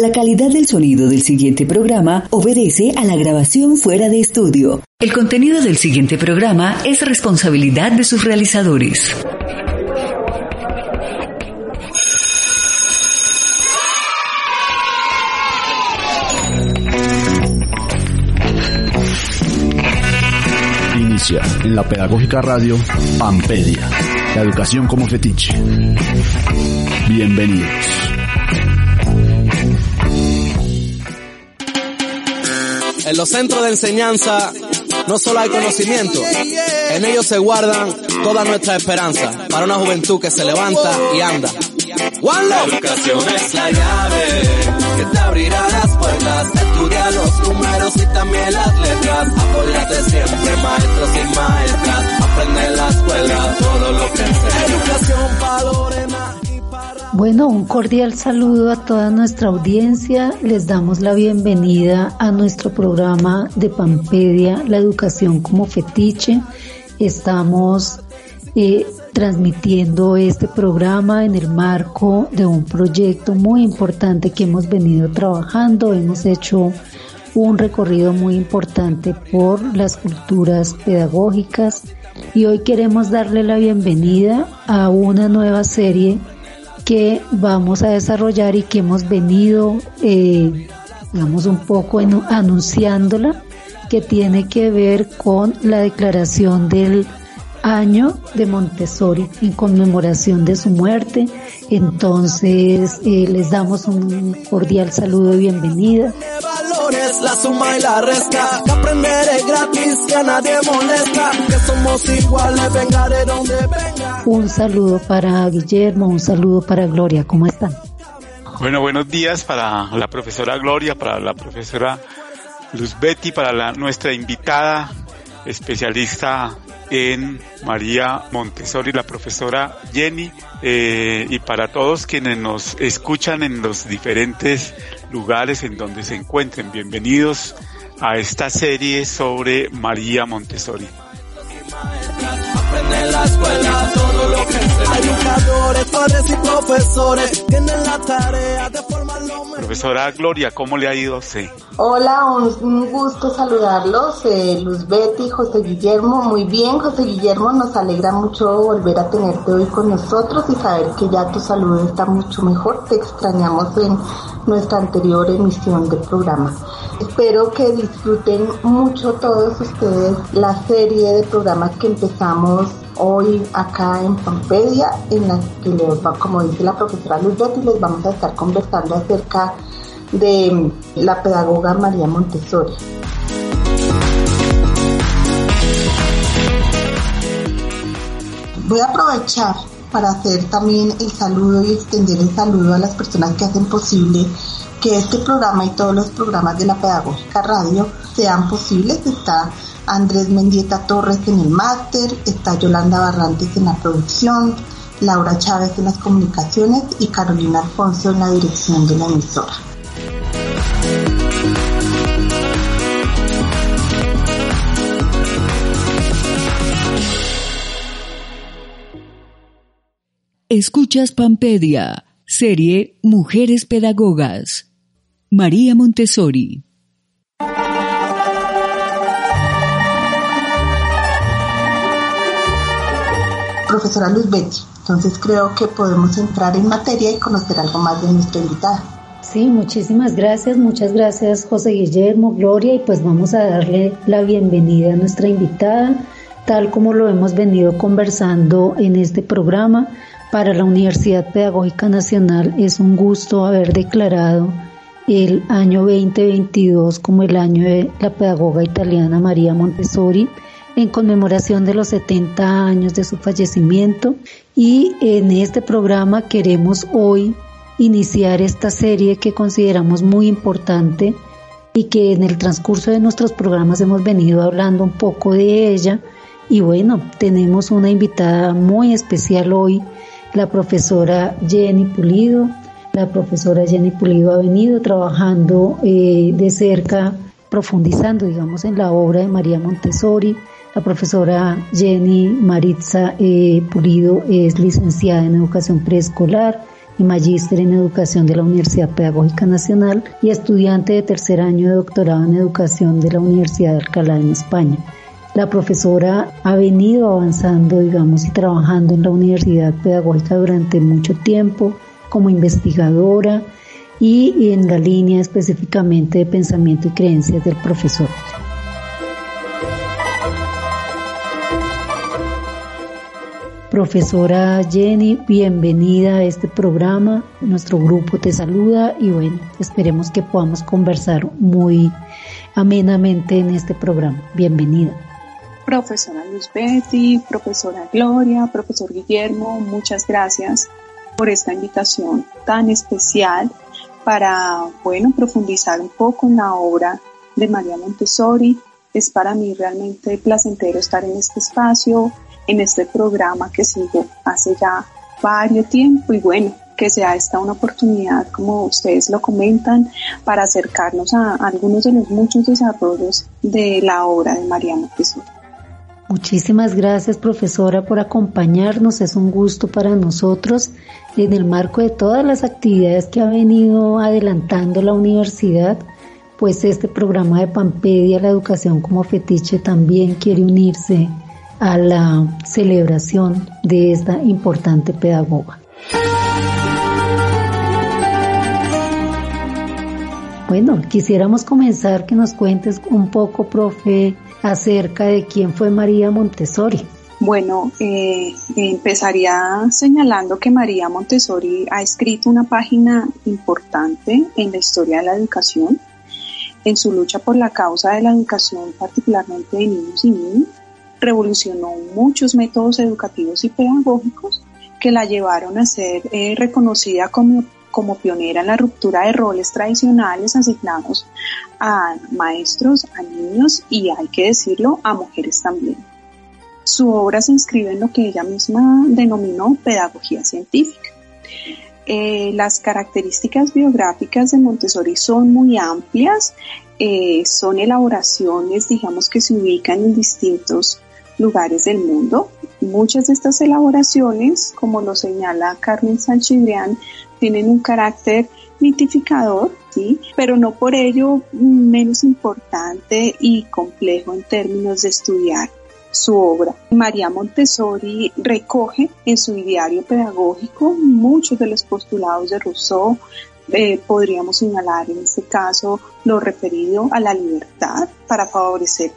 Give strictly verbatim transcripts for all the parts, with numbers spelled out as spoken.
La calidad del sonido del siguiente programa obedece a la grabación fuera de estudio. El contenido del siguiente programa es responsabilidad de sus realizadores. Inicia en la Pedagógica Radio Pampedia, la educación como fetiche. Bienvenidos. En los centros de enseñanza no solo hay conocimiento, en ellos se guardan toda nuestra esperanza para una juventud que se levanta y anda. La educación es la llave que te abrirá las puertas. Estudia los números y también las letras. Apóyate siempre, maestros y maestras. Aprende en la escuela todo lo que enseña. Educación para Lorena y para... Bueno, un cordial saludo a toda nuestra audiencia. Les damos la bienvenida a nuestro programa de Pampedia, la educación como fetiche. Estamos eh, transmitiendo este programa en el marco de un proyecto muy importante que hemos venido trabajando. Hemos hecho un recorrido muy importante por las culturas pedagógicas y hoy queremos darle la bienvenida a una nueva serie que vamos a desarrollar y que hemos venido, eh, digamos, un poco en, anunciándola, que tiene que ver con la declaración del año de Montessori en conmemoración de su muerte. Entonces eh, les damos un cordial saludo y bienvenida. La suma y la resta, que aprender es gratis, que a nadie molesta, que somos iguales, venga de donde venga. Un saludo para Guillermo, un saludo para Gloria, ¿cómo están? Bueno, buenos días para la profesora Gloria, para la profesora Luz Betty, para la, nuestra invitada especialista en María Montessori, la profesora Jenny, eh, y para todos quienes nos escuchan en los diferentes lugares en donde se encuentren. Bienvenidos a esta serie sobre María Montessori. Aprende en la escuela todo lo que enseña. Educadores, padres y profesores tienen la tarea de formarlo mejor. Profesora Gloria, ¿cómo le ha ido a usted? Hola, un, un gusto saludarlos, eh, Luz Betty, José Guillermo. Muy bien, José Guillermo, nos alegra mucho volver a tenerte hoy con nosotros y saber que ya tu salud está mucho mejor. Te extrañamos en nuestra anterior emisión del programa. Espero que disfruten mucho todos ustedes la serie de programas que empezamos hoy acá en Pampedia, en la que, les va, como dice la profesora Luz Betty, les vamos a estar conversando acerca de la pedagoga María Montessori. Voy a aprovechar para hacer también el saludo y extender el saludo a las personas que hacen posible que este programa y todos los programas de la Pedagógica Radio sean posibles. Está Andrés Mendieta Torres en el máster, está Yolanda Barrantes en la producción, Laura Chávez en las comunicaciones y Carolina Alfonso en la dirección de la emisora. Escuchas Pampedia, serie Mujeres Pedagogas. María Montessori. Profesora Luz Betty, entonces creo que podemos entrar en materia y conocer algo más de nuestra invitada. Sí, muchísimas gracias, muchas gracias José Guillermo, Gloria, y pues vamos a darle la bienvenida a nuestra invitada, tal como lo hemos venido conversando en este programa. Para la Universidad Pedagógica Nacional es un gusto haber declarado el año veinte veintidós como el año de la pedagoga italiana María Montessori, en conmemoración de los setenta años de su fallecimiento, y en este programa queremos hoy iniciar esta serie que consideramos muy importante y que en el transcurso de nuestros programas hemos venido hablando un poco de ella. Y bueno, tenemos una invitada muy especial hoy, la profesora Jenny Pulido. La profesora Jenny Pulido ha venido trabajando eh, de cerca, profundizando, digamos, en la obra de María Montessori. La profesora Jenny Maritza eh, Pulido es licenciada en educación preescolar, y magíster en educación de la Universidad Pedagógica Nacional y estudiante de tercer año de doctorado en educación de la Universidad de Alcalá en España. La profesora ha venido avanzando, digamos, y trabajando en la Universidad Pedagógica durante mucho tiempo como investigadora y en la línea específicamente de pensamiento y creencias del profesor. Profesora Jenny, bienvenida a este programa. Nuestro grupo te saluda y bueno, esperemos que podamos conversar muy amenamente en este programa. Bienvenida. Profesora Luzbeti, profesora Gloria, profesor Guillermo, muchas gracias por esta invitación tan especial para, bueno, profundizar un poco en la obra de María Montessori. Es para mí realmente placentero estar en este espacio, en este programa que sigo hace ya varios tiempo y bueno, que sea esta una oportunidad, como ustedes lo comentan, para acercarnos a algunos de los muchos desarrollos de la obra de María Montessori. Muchísimas gracias, profesora, por acompañarnos. Es un gusto para nosotros en el marco de todas las actividades que ha venido adelantando la universidad. Pues este programa de Pampedia, la educación como fetiche, también quiere unirse a la celebración de esta importante pedagoga. Bueno, quisiéramos comenzar que nos cuentes un poco, profe, acerca de quién fue María Montessori. Bueno, eh, empezaría señalando que María Montessori ha escrito una página importante en la historia de la educación, en su lucha por la causa de la educación, particularmente de niños y niñas. Revolucionó muchos métodos educativos y pedagógicos que la llevaron a ser eh, reconocida como, como pionera en la ruptura de roles tradicionales asignados a maestros, a niños y, hay que decirlo, a mujeres también. Su obra se inscribe en lo que ella misma denominó pedagogía científica. Eh, las características biográficas de Montessori son muy amplias, eh, son elaboraciones, digamos, que se ubican en distintos lugares del mundo. Muchas de estas elaboraciones, como lo señala Carmen Sanchidrián, tienen un carácter mitificador, ¿sí? Pero no por ello menos importante y complejo en términos de estudiar su obra. María Montessori recoge en su ideario pedagógico muchos de los postulados de Rousseau. Eh, podríamos señalar en este caso lo referido a la libertad para favorecer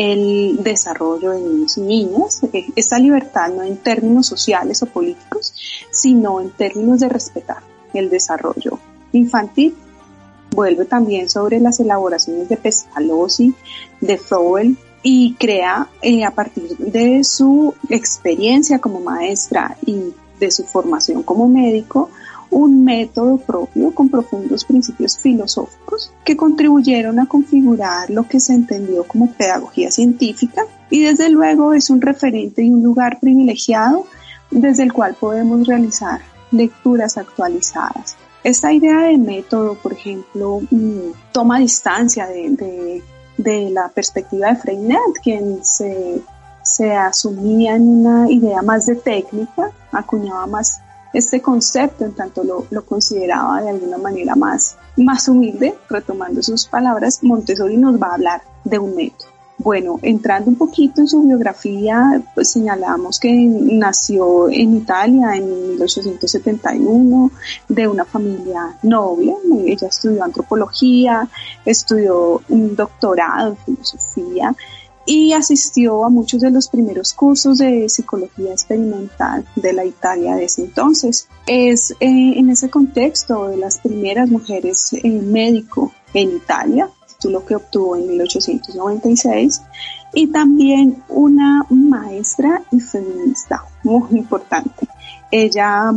el desarrollo de niños y niñas. Esta libertad no en términos sociales o políticos, sino en términos de respetar el desarrollo infantil. Vuelve también sobre las elaboraciones de Pestalozzi, de Froebel, y crea eh, a partir de su experiencia como maestra y de su formación como médico un método propio con profundos principios filosóficos que contribuyeron a configurar lo que se entendió como pedagogía científica, y desde luego es un referente y un lugar privilegiado desde el cual podemos realizar lecturas actualizadas. Esta idea de método, por ejemplo, toma distancia de, de, de la perspectiva de Freinet, quien se, se asumía en una idea más de técnica, acuñaba más este concepto, en tanto lo, lo consideraba de alguna manera más, más humilde. Retomando sus palabras, Montessori nos va a hablar de un método. Bueno, entrando un poquito en su biografía, pues señalamos que nació en Italia en mil ochocientos setenta y uno, de una familia noble. Ella estudió antropología, estudió un doctorado en filosofía y asistió a muchos de los primeros cursos de psicología experimental de la Italia de ese entonces. Es eh, en ese contexto de las primeras mujeres eh, médico en Italia, título que obtuvo en mil ochocientos noventa y seis, y también una maestra y feminista muy importante. Ella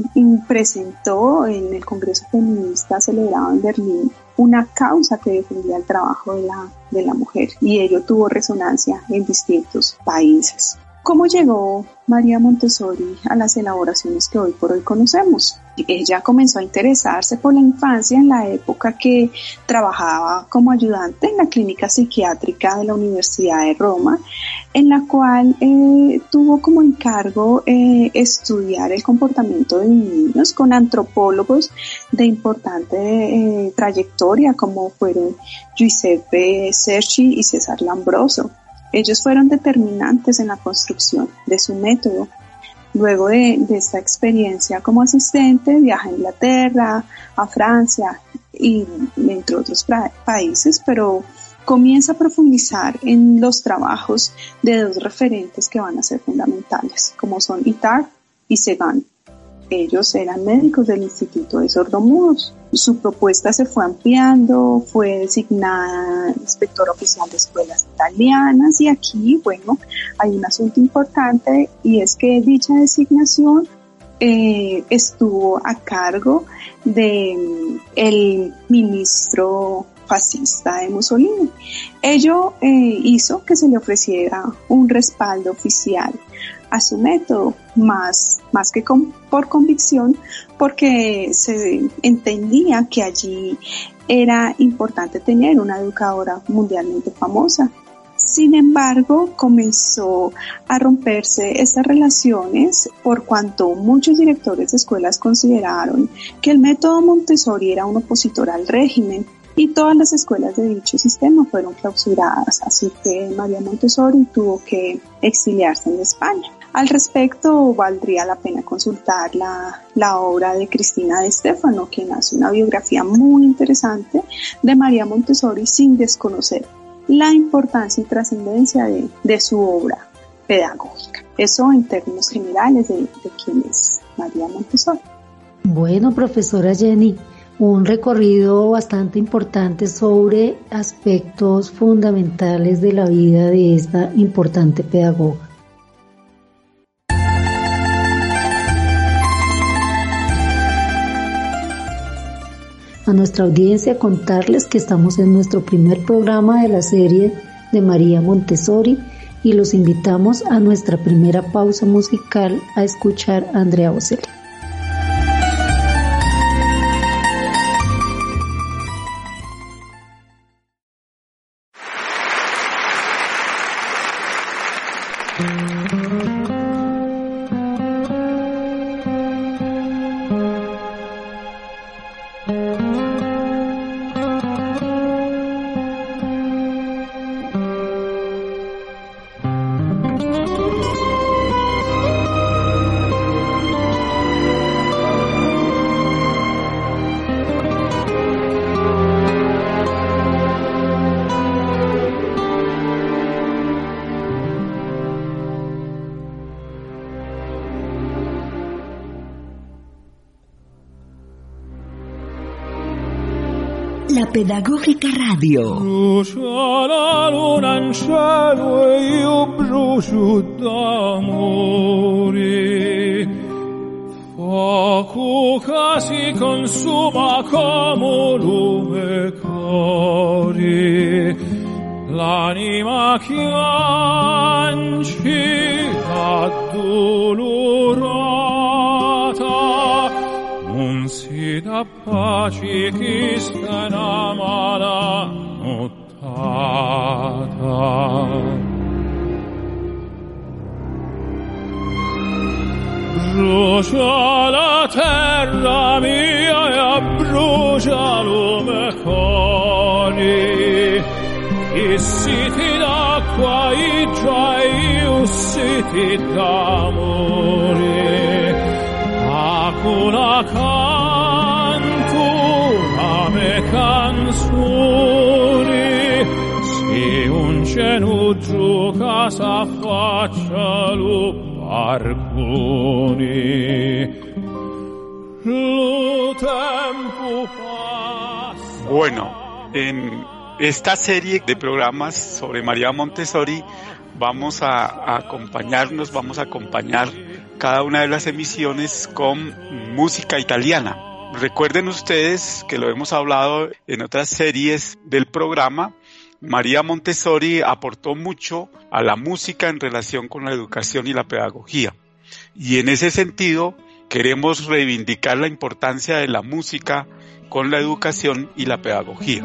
presentó en el Congreso Feminista celebrado en Berlín una causa que defendía el trabajo de la, de la mujer, y ello tuvo resonancia en distintos países. ¿Cómo llegó María Montessori a las elaboraciones que hoy por hoy conocemos? Ella comenzó a interesarse por la infancia en la época que trabajaba como ayudante en la clínica psiquiátrica de la Universidad de Roma, en la cual eh, tuvo como encargo eh, estudiar el comportamiento de niños con antropólogos de importante eh, trayectoria como fueron Giuseppe Cerci y César Lombroso. Ellos fueron determinantes en la construcción de su método. Luego de, de esta experiencia como asistente, viaja a Inglaterra, a Francia y entre otros pra- países, pero comienza a profundizar en los trabajos de dos referentes que van a ser fundamentales, como son Itard y Segan. Ellos eran médicos del Instituto de Sordomudos. Su propuesta se fue ampliando, fue designada inspector oficial de escuelas italianas y aquí, bueno, hay un asunto importante y es que dicha designación eh, estuvo a cargo de el ministro fascista de Mussolini. Ello eh, hizo que se le ofreciera un respaldo oficial a su método, más, más que con, por convicción, porque se entendía que allí era importante tener una educadora mundialmente famosa. Sin embargo, comenzó a romperse estas relaciones por cuanto muchos directores de escuelas consideraron que el método Montessori era un opositor al régimen y todas las escuelas de dicho sistema fueron clausuradas, así que María Montessori tuvo que exiliarse en España. Al respecto, valdría la pena consultar la, la obra de Cristina De Stefano, quien hace una biografía muy interesante de María Montessori sin desconocer la importancia y trascendencia de, de su obra pedagógica. Eso en términos generales de, de quién es María Montessori. Bueno, profesora Jenny, un recorrido bastante importante sobre aspectos fundamentales de la vida de esta importante pedagoga. A nuestra audiencia contarles que estamos en nuestro primer programa de la serie de María Montessori y los invitamos a nuestra primera pausa musical a escuchar a Andrea Bocelli. La Pedagógica Radio. Brucia la luna in cielo e io brucio d'amore. Fuoco che si consuma come lume cori. L'anima chiancita dolorata non si dà pace chi sta in amara nottata. Brucia la terra mia e abbrucia lume cori. I siti d'acqua, i giai, i siti d'amore. Acula canto a me canzoni, se un cenuggio che s'affaccia lo barconi. Lo tempo passa. Bueno, en esta serie de programas sobre María Montessori vamos a, a acompañarnos, vamos a acompañar cada una de las emisiones con música italiana. Recuerden ustedes que lo hemos hablado en otras series del programa. María Montessori aportó mucho a la música en relación con la educación y la pedagogía. Y en ese sentido, queremos reivindicar la importancia de la música con la educación y la pedagogía.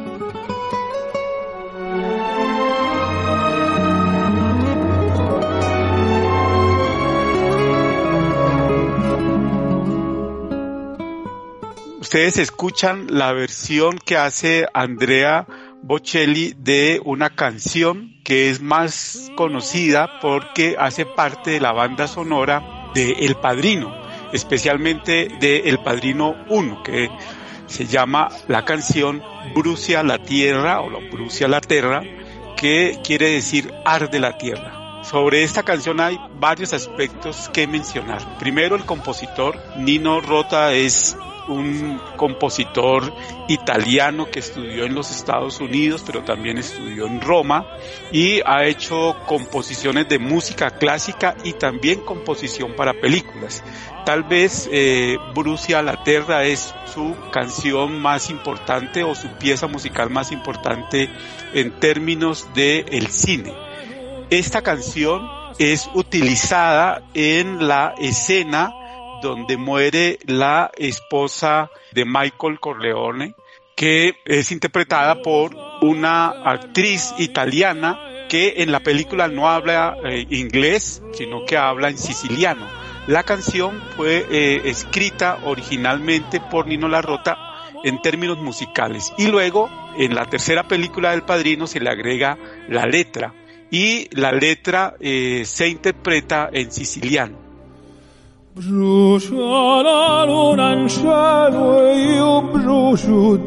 Ustedes escuchan la versión que hace Andrea Bocelli de una canción que es más conocida porque hace parte de la banda sonora de El Padrino, especialmente de El Padrino uno, que se llama la canción Brucia la Tierra o Brucia la Terra, que quiere decir arde la tierra. Sobre esta canción hay varios aspectos que mencionar. Primero, el compositor Nino Rota es un compositor italiano que estudió en los Estados Unidos, pero también estudió en Roma y ha hecho composiciones de música clásica y también composición para películas. Tal vez eh, Brucia la Terra es su canción más importante o su pieza musical más importante en términos de el cine. Esta canción es utilizada en la escena donde muere la esposa de Michael Corleone, que es interpretada por una actriz italiana que en la película no habla eh, inglés, sino que habla en siciliano. La canción fue eh, escrita originalmente por Nino La Rota en términos musicales y luego en la tercera película del Padrino se le agrega la letra y la letra eh, se interpreta en siciliano. Brucia la luna in cielo e io brucio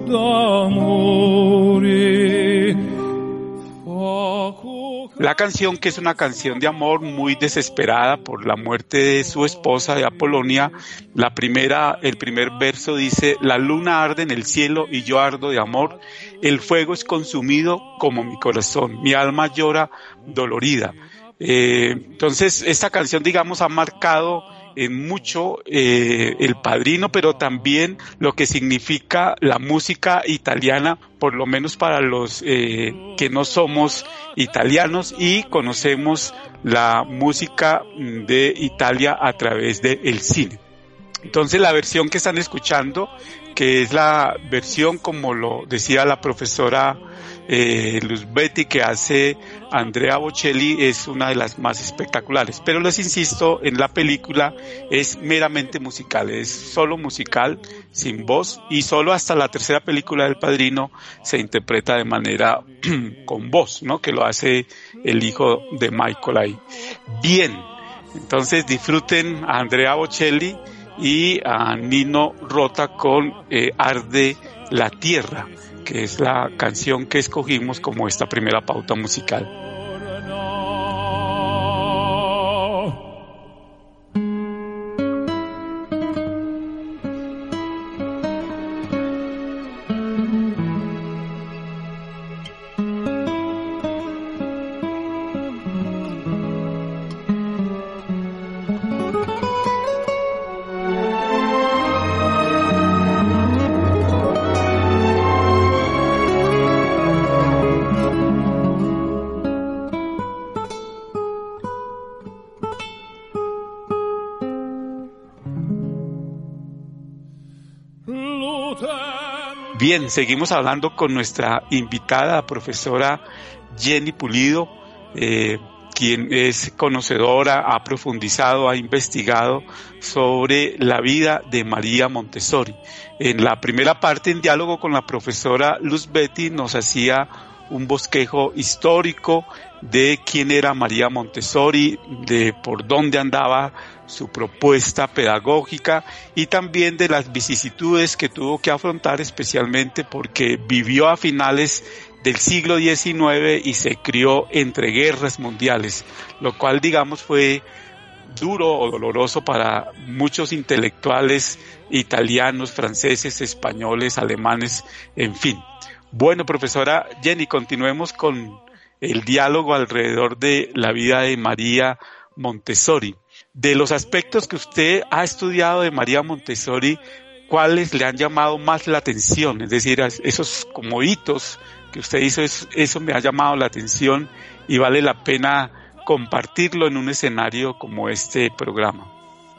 d'amore. La canción, que es una canción de amor muy desesperada por la muerte de su esposa, de Apolonia, la primera, el primer verso dice: la luna arde en el cielo y yo ardo de amor, el fuego es consumido como mi corazón, mi alma llora dolorida. Eh, entonces, esta canción, digamos, ha marcado en mucho eh, El Padrino, pero también lo que significa la música italiana, por lo menos para los eh, que no somos italianos y conocemos la música de Italia a través del cine. Entonces, la versión que están escuchando, que es la versión, como lo decía la profesora eh, Luzbetti, que hace Andrea Bocelli, es una de las más espectaculares. Pero les insisto, en la película es meramente musical, es solo musical, sin voz, y solo hasta la tercera película del Padrino se interpreta de manera con voz, ¿no? Que lo hace el hijo de Michael ahí. Bien, entonces disfruten a Andrea Bocelli y a Nino Rota con eh, Arde la Tierra, que es la canción que escogimos como esta primera pauta musical. Bien, seguimos hablando con nuestra invitada, profesora Jenny Pulido, eh, quien es conocedora, ha profundizado, ha investigado sobre la vida de María Montessori. En la primera parte, en diálogo con la profesora Luzbetti, nos hacía un bosquejo histórico de quién era María Montessori, de por dónde andaba su propuesta pedagógica y también de las vicisitudes que tuvo que afrontar, especialmente porque vivió a finales del siglo diecinueve y se crió entre guerras mundiales, lo cual, digamos, fue duro o doloroso para muchos intelectuales italianos, franceses, españoles, alemanes, en fin. Bueno, profesora Jenny, continuemos con el diálogo alrededor de la vida de María Montessori. De los aspectos que usted ha estudiado de María Montessori, ¿cuáles le han llamado más la atención? Es decir, esos como hitos que usted hizo, eso, eso me ha llamado la atención y vale la pena compartirlo en un escenario como este programa.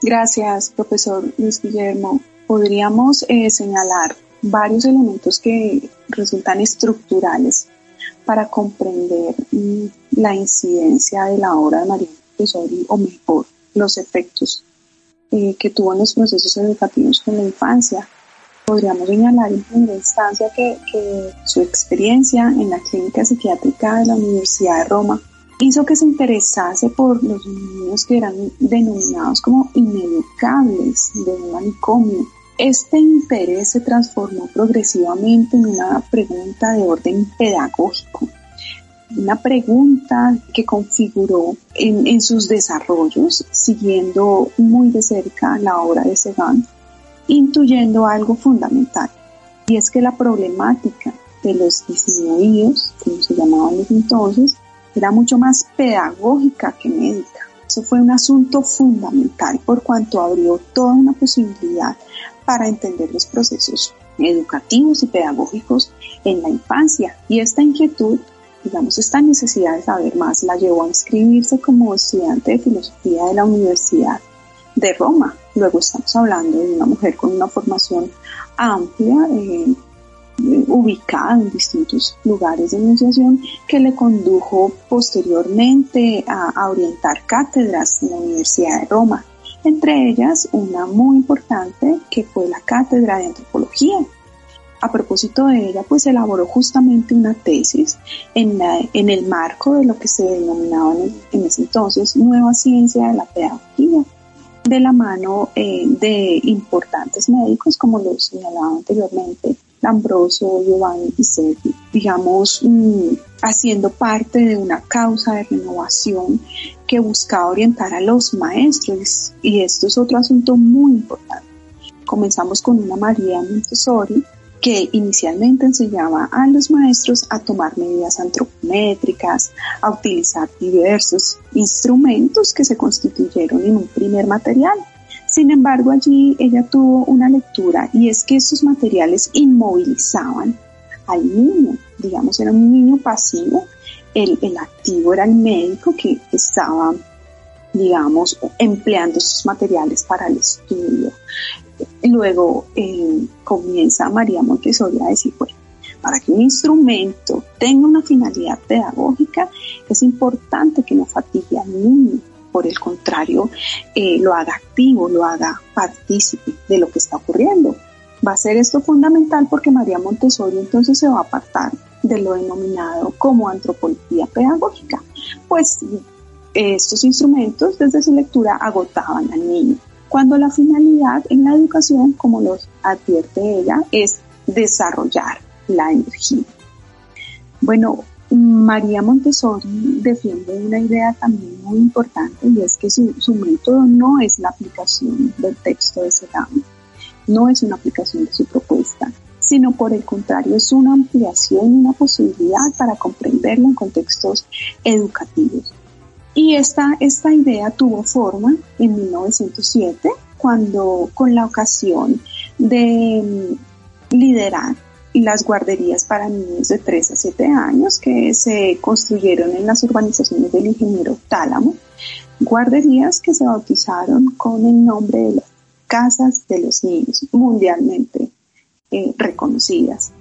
Gracias, profesor Luis Guillermo. Podríamos eh, señalar varios elementos que resultan estructurales para comprender mm, la incidencia de la obra de María Montessori, o mejor, los efectos eh, que tuvo en los procesos educativos con la infancia. Podríamos señalar en primera instancia que, que su experiencia en la clínica psiquiátrica de la Universidad de Roma hizo que se interesase por los niños que eran denominados como ineducables de un manicomio. Este interés se transformó progresivamente en una pregunta de orden pedagógico, una pregunta que configuró en, en sus desarrollos, siguiendo muy de cerca la obra de Ceban, intuyendo algo fundamental, y es que la problemática de los disminuidos, como se llamaban entonces, era mucho más pedagógica que médica. Eso fue un asunto fundamental por cuanto abrió toda una posibilidad para entender los procesos educativos y pedagógicos en la infancia. Y esta inquietud, digamos, esta necesidad de saber más, la llevó a inscribirse como estudiante de filosofía de la Universidad de Roma. Luego estamos hablando de una mujer con una formación amplia, eh, ubicada en distintos lugares de enunciación, que le condujo posteriormente a, a orientar cátedras en la Universidad de Roma, entre ellas una muy importante que fue la cátedra de antropología. A propósito de ella, pues elaboró justamente una tesis en, la, en el marco de lo que se denominaba en, en ese entonces nueva ciencia de la pedagogía, de la mano eh, de importantes médicos como lo señalaba anteriormente D'Ambrosio, Giovanni y Servi, digamos, mmm, haciendo parte de una causa de renovación que buscaba orientar a los maestros, y esto es otro asunto muy importante. Comenzamos con una María Montessori que inicialmente enseñaba a los maestros a tomar medidas antropométricas, a utilizar diversos instrumentos que se constituyeron en un primer material. Sin embargo, allí ella tuvo una lectura, y es que estos materiales inmovilizaban al niño. Digamos, era un niño pasivo, el, el activo era el médico que estaba, digamos, empleando estos materiales para el estudio. Luego eh, comienza María Montessori a decir, bueno, para que un instrumento tenga una finalidad pedagógica, es importante que no fatigue al niño. Por el contrario, eh, lo haga activo, lo haga partícipe de lo que está ocurriendo. Va a ser esto fundamental porque María Montessori entonces se va a apartar de lo denominado como antropología pedagógica, pues eh, estos instrumentos desde su lectura agotaban al niño, cuando la finalidad en la educación, como nos advierte ella, es desarrollar la energía. Bueno, María Montessori defiende una idea también muy importante, y es que su, su método no es la aplicación del texto de Ceban, no es una aplicación de su propuesta, sino por el contrario es una ampliación y una posibilidad para comprenderlo en contextos educativos. Y esta, esta idea tuvo forma en mil novecientos siete, cuando con la ocasión de liderar las guarderías para niños de tres a siete años que se construyeron en las urbanizaciones del ingeniero Tálamo, guarderías que se bautizaron con el nombre de las casas de los niños, mundialmente eh, reconocidas.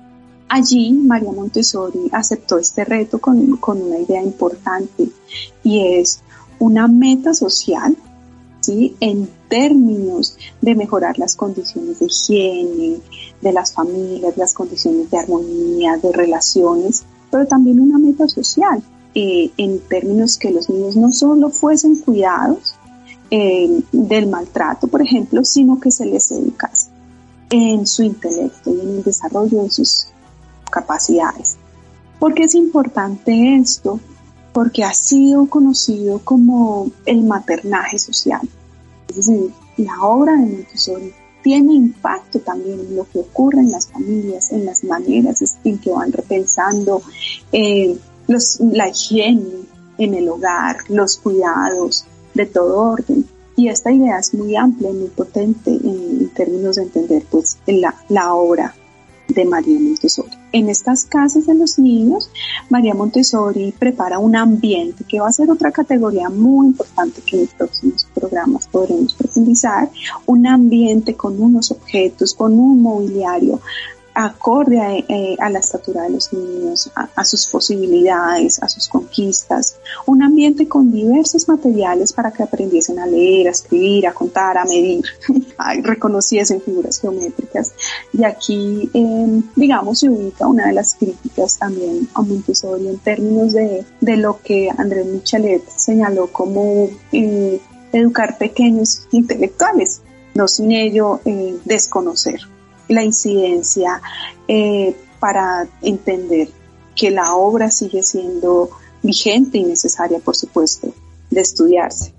Allí María Montessori aceptó este reto con, con una idea importante, y es una meta social, ¿sí?, en términos de mejorar las condiciones de higiene de las familias, las condiciones de armonía, de relaciones, pero también una meta social, eh, en términos que los niños no solo fuesen cuidados eh, del maltrato, por ejemplo, sino que se les educase en su intelecto y en el desarrollo de sus capacidades. ¿Por qué es importante esto? Porque ha sido conocido como el maternaje social. Es decir, la obra de Montessori tiene impacto también en lo que ocurre en las familias, en las maneras en que van repensando eh, los, la higiene en el hogar, los cuidados de todo orden. Y esta idea es muy amplia y muy potente en, en términos de entender pues la, la obra de María Montessori. En estas casas de los niños, María Montessori prepara un ambiente que va a ser otra categoría muy importante que en los próximos programas podremos profundizar, un ambiente con unos objetos, con un mobiliario acorde a, eh, a la estatura de los niños, a, a sus posibilidades, a sus conquistas, un ambiente con diversos materiales para que aprendiesen a leer, a escribir, a contar, a medir, reconociesen figuras geométricas. Y aquí, eh, digamos, se ubica una de las críticas también a Montessori en términos de, de lo que Andrés Michelet señaló como eh, educar pequeños intelectuales, no sin ello eh, desconocer la incidencia eh, para entender que la obra sigue siendo vigente y necesaria, por supuesto, de estudiarse.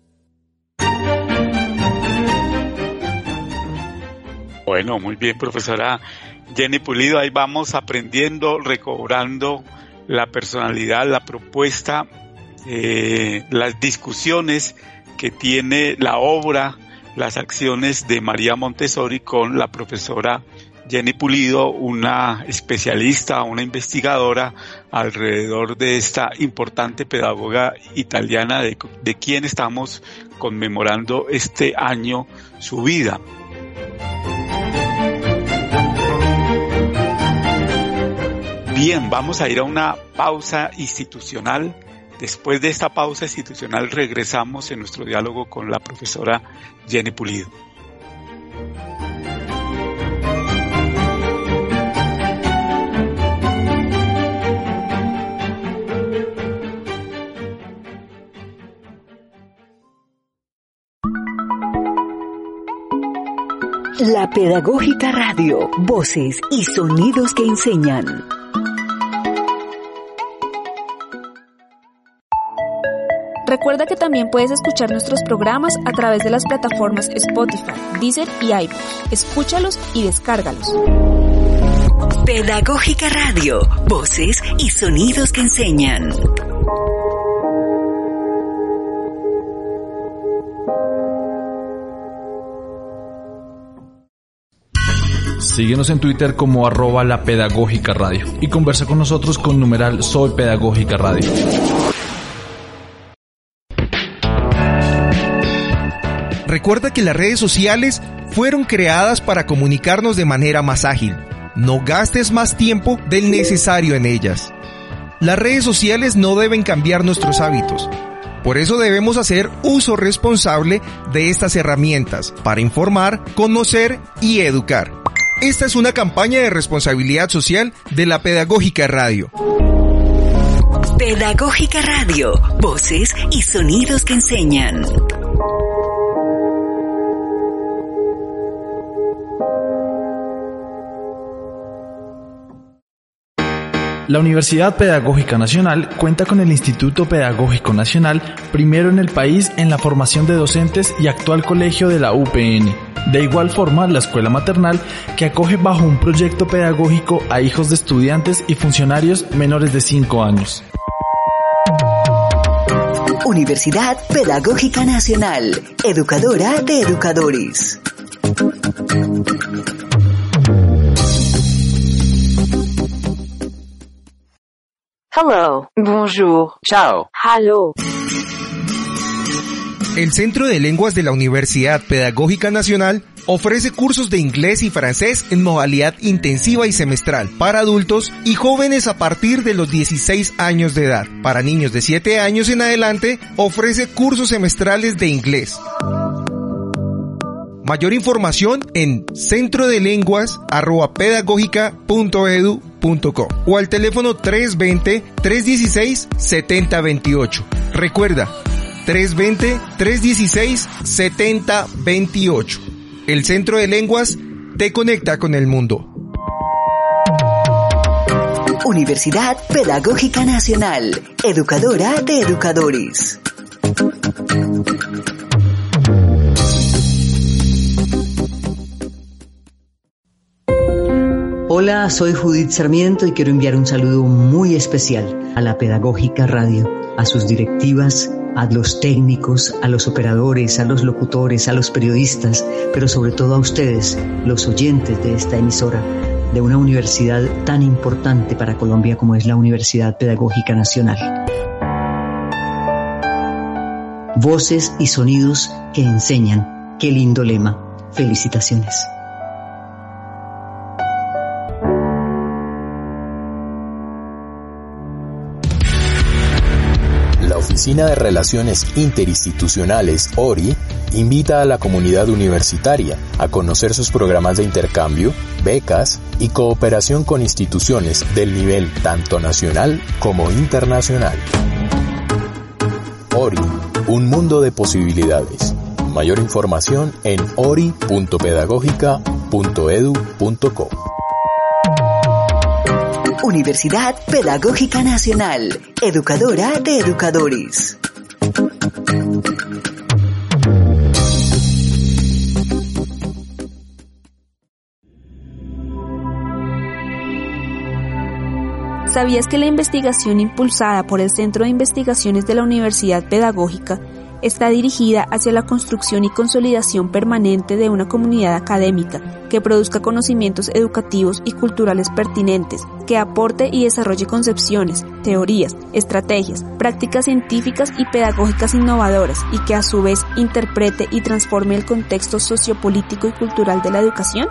Bueno, muy bien, profesora Jenny Pulido, ahí vamos aprendiendo, recobrando la personalidad, la propuesta, eh, las discusiones que tiene la obra, las acciones de María Montessori con la profesora Jenny Pulido, una especialista, una investigadora alrededor de esta importante pedagoga italiana de, de quien estamos conmemorando este año su vida. Bien, vamos a ir a una pausa institucional. Después de esta pausa institucional regresamos en nuestro diálogo con la profesora Jenny Pulido. La Pedagógica Radio, voces y sonidos que enseñan. Recuerda que también puedes escuchar nuestros programas a través de las plataformas Spotify, Deezer y iVoox. Escúchalos y descárgalos. Pedagógica Radio, voces y sonidos que enseñan. Síguenos en Twitter como arroba la Pedagógica Radio y conversa con nosotros con numeral Soy Pedagógica Radio. Recuerda que las redes sociales fueron creadas para comunicarnos de manera más ágil. No gastes más tiempo del necesario en ellas. Las redes sociales no deben cambiar nuestros hábitos. Por eso debemos hacer uso responsable de estas herramientas para informar, conocer y educar. Esta es una campaña de responsabilidad social de la Pedagógica Radio. Pedagógica Radio, voces y sonidos que enseñan. La Universidad Pedagógica Nacional cuenta con el Instituto Pedagógico Nacional, primero en el país en la formación de docentes y actual colegio de la U P N. De igual forma, la Escuela Maternal, que acoge bajo un proyecto pedagógico a hijos de estudiantes y funcionarios menores de cinco años. Universidad Pedagógica Nacional, educadora de educadores. Hello. Bonjour. Ciao. Hello. El Centro de Lenguas de la Universidad Pedagógica Nacional ofrece cursos de inglés y francés en modalidad intensiva y semestral para adultos y jóvenes a partir de los dieciséis años de edad. Para niños de siete años en adelante, ofrece cursos semestrales de inglés. Mayor información en centrodelenguas arroba pedagógica punto edu punto co o al teléfono tres dos cero, tres uno seis, siete cero dos ocho. Recuerda, tres dos cero, tres uno seis, siete cero dos ocho. El Centro de Lenguas te conecta con el mundo. Universidad Pedagógica Nacional, educadora de educadores. Hola, soy Judith Sarmiento y quiero enviar un saludo muy especial a la Pedagógica Radio, a sus directivas, a los técnicos, a los operadores, a los locutores, a los periodistas, pero sobre todo a ustedes, los oyentes de esta emisora. de una universidad tan importante para Colombia como es la Universidad Pedagógica Nacional. Voces y sonidos que enseñan. Qué lindo lema. Felicitaciones. La Oficina de Relaciones Interinstitucionales, O R I, invita a la comunidad universitaria a conocer sus programas de intercambio, becas y cooperación con instituciones del nivel tanto nacional como internacional. O R I, un mundo de posibilidades. Mayor información en ori punto pedagógica punto edu punto co. Universidad Pedagógica Nacional, educadora de educadores. ¿Sabías que la investigación impulsada por el Centro de Investigaciones de la Universidad Pedagógica está dirigida hacia la construcción y consolidación permanente de una comunidad académica que produzca conocimientos educativos y culturales pertinentes, que aporte y desarrolle concepciones, teorías, estrategias, prácticas científicas y pedagógicas innovadoras y que a su vez interprete y transforme el contexto sociopolítico y cultural de la educación?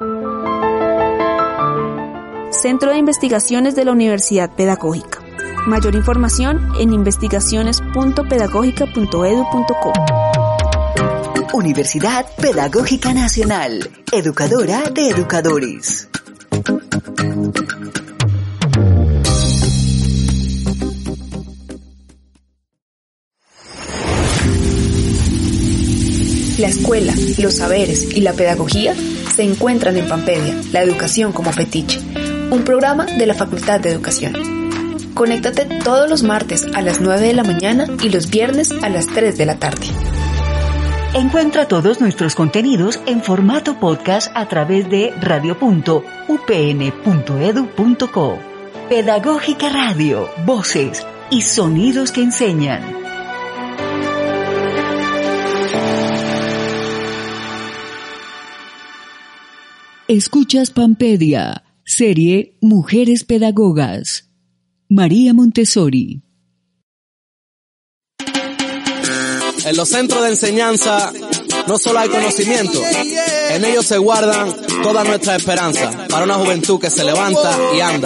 Centro de Investigaciones de la Universidad Pedagógica. Mayor información en investigaciones punto pedagógica punto edu punto co. Universidad Pedagógica Nacional, educadora de educadores. La escuela, los saberes y la pedagogía se encuentran en Pampedia, la educación como fetiche, un programa de la Facultad de Educación. Conéctate todos los martes a las nueve de la mañana y los viernes a las tres de la tarde. Encuentra todos nuestros contenidos en formato podcast a través de radio punto u p n punto edu punto co. Pedagógica Radio, voces y sonidos que enseñan. Escuchas Pampedia, serie Mujeres Pedagogas. María Montessori. En los centros de enseñanza no solo hay conocimiento, en ellos se guardan toda nuestra esperanza para una juventud que se levanta y anda.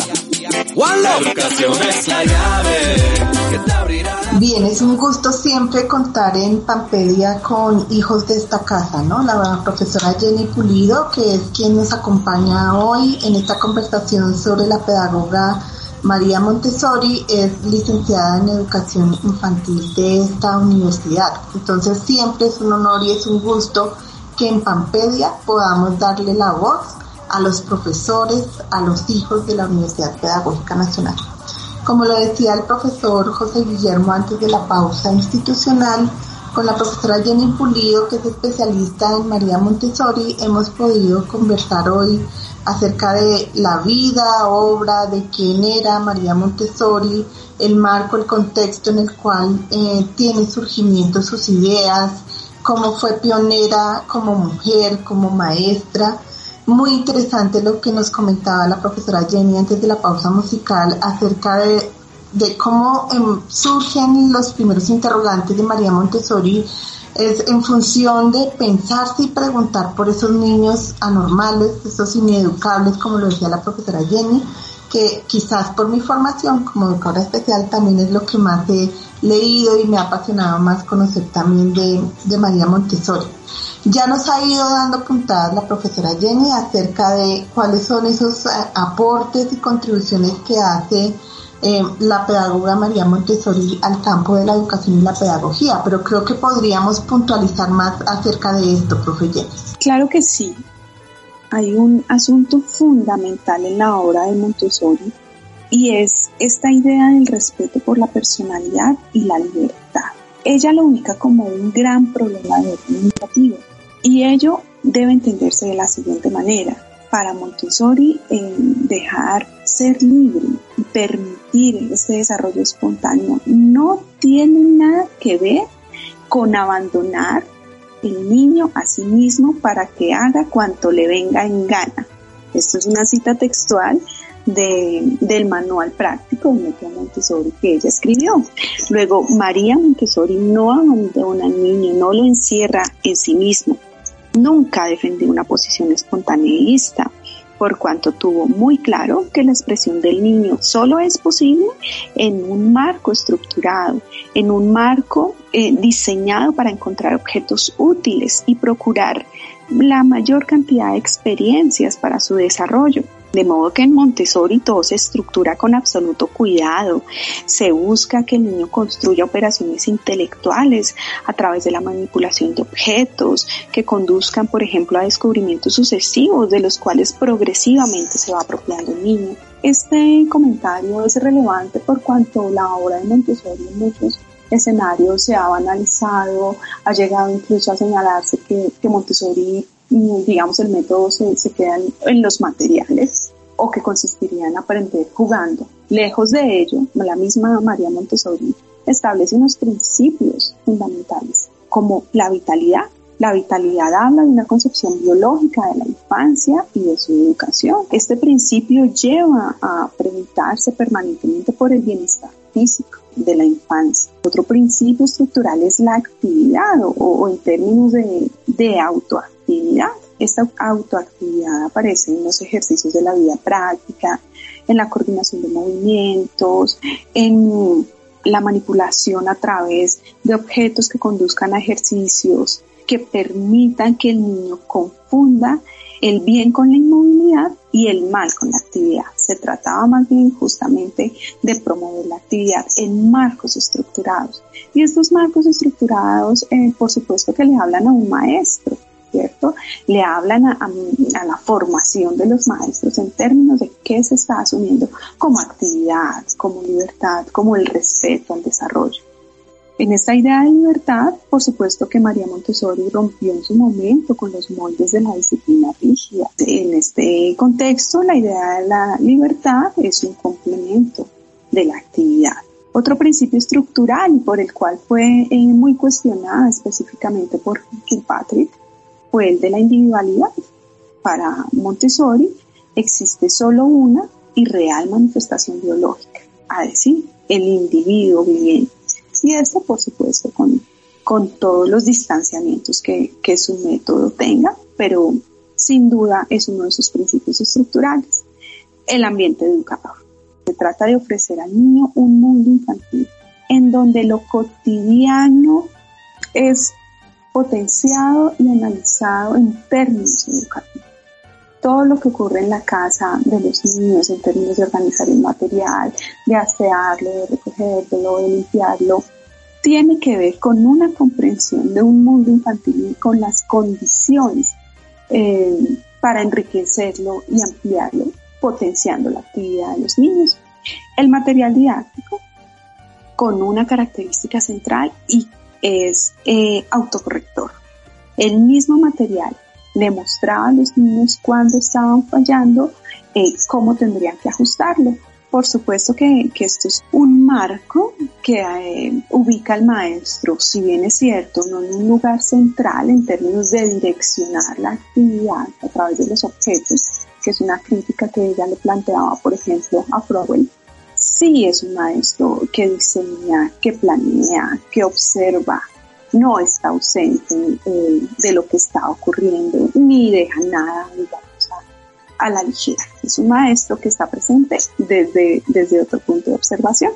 La educación es la llave que te abrirá. Bien, es un gusto siempre contar en Pampedia con hijos de esta casa, ¿no? La profesora Jenny Pulido, que es quien nos acompaña hoy en esta conversación sobre la pedagoga María Montessori, es licenciada en educación infantil de esta universidad. Entonces siempre es un honor y es un gusto que en Pampedia podamos darle la voz a los profesores, a los hijos de la Universidad Pedagógica Nacional. Como lo decía el profesor José Guillermo antes de la pausa institucional, con la profesora Jenny Pulido, que es especialista en María Montessori, hemos podido conversar hoy acerca de la vida, obra, de quién era María Montessori, el marco, el contexto en el cual eh, tiene surgimiento sus ideas, cómo fue pionera como mujer, como maestra. Muy interesante lo que nos comentaba la profesora Jenny antes de la pausa musical acerca de, de cómo eh, surgen los primeros interrogantes de María Montessori. Es en función de pensarse y preguntar por esos niños anormales, esos ineducables, como lo decía la profesora Jenny, que quizás por mi formación como educadora especial también es lo que más he leído y me ha apasionado más conocer también de, de María Montessori. Ya nos ha ido dando puntadas la profesora Jenny acerca de cuáles son esos eh, aportes y contribuciones que hace Eh, la pedagoga María Montessori al campo de la educación y la pedagogía, pero creo que podríamos puntualizar más acerca de esto, profe Jenny. Claro que sí. Hay un asunto fundamental en la obra de Montessori y es esta idea del respeto por la personalidad y la libertad. Ella lo ubica como un gran problema de orden educativo y ello debe entenderse de la siguiente manera. Para Montessori, eh, dejar ser libre y permitir este desarrollo espontáneo no tiene nada que ver con abandonar el niño a sí mismo para que haga cuanto le venga en gana. Esto es una cita textual de, del manual práctico del método Montessori que ella escribió. Luego, María Montessori no abandona al niño, no lo encierra en sí mismo. Nunca defendió una posición espontaneísta, por cuanto tuvo muy claro que la expresión del niño solo es posible en un marco estructurado, en un marco eh, diseñado para encontrar objetos útiles y procurar la mayor cantidad de experiencias para su desarrollo. De modo que en Montessori todo se estructura con absoluto cuidado. Se busca que el niño construya operaciones intelectuales a través de la manipulación de objetos que conduzcan, por ejemplo, a descubrimientos sucesivos de los cuales progresivamente se va apropiando el niño. Este comentario es relevante por cuanto la obra de Montessori en muchos escenarios se ha banalizado, ha llegado incluso a señalarse que, que Montessori, digamos, el método se, se queda en, en los materiales, o que consistiría en aprender jugando. Lejos de ello, la misma María Montessori establece unos principios fundamentales, como la vitalidad. La vitalidad habla de una concepción biológica de la infancia y de su educación. Este principio lleva a preguntarse permanentemente por el bienestar físico de la infancia. Otro principio estructural es la actividad, o, o en términos de, de autoactividad. Esta autoactividad aparece en los ejercicios de la vida práctica, en la coordinación de movimientos, en la manipulación a través de objetos que conduzcan a ejercicios que permitan que el niño confunda el bien con la inmovilidad y el mal con la actividad. Se trataba más bien justamente de promover la actividad en marcos estructurados. Y estos marcos estructurados, eh, por supuesto que le hablan a un maestro, ¿cierto? Le hablan a, a, a la formación de los maestros en términos de qué se está asumiendo como actividad, como libertad, como el respeto al desarrollo. En esta idea de libertad, por supuesto que María Montessori rompió en su momento con los moldes de la disciplina rígida. En este contexto, la idea de la libertad es un complemento de la actividad. Otro principio estructural y por el cual fue eh, muy cuestionada específicamente por Kilpatrick fue el de la individualidad. Para Montessori existe solo una y real manifestación biológica, a decir, el individuo viviente. Y esto, por supuesto, con, con todos los distanciamientos que, que su método tenga, pero sin duda es uno de sus principios estructurales. El ambiente educador. Se trata de ofrecer al niño un mundo infantil en donde lo cotidiano es potenciado y analizado en términos educativos. Todo lo que ocurre en la casa de los niños en términos de organizar el material, de asearlo, de recogerlo, de limpiarlo, tiene que ver con una comprensión de un mundo infantil y con las condiciones eh, para enriquecerlo y ampliarlo, potenciando la actividad de los niños. El material didáctico, con una característica central, y es eh, autocorrector. El mismo material le mostraba a los niños cuando estaban fallando, eh, cómo tendrían que ajustarlo. Por supuesto que, que esto es un marco que eh, ubica al maestro, si bien es cierto, no en un lugar central en términos de direccionar la actividad a través de los objetos, que es una crítica que ella le planteaba, por ejemplo, a Froebel. Sí es un maestro que diseña, que planea, que observa, no está ausente eh, de lo que está ocurriendo, ni deja nada, digamos, a, a la ligera. Es un maestro que está presente desde, desde otro punto de observación.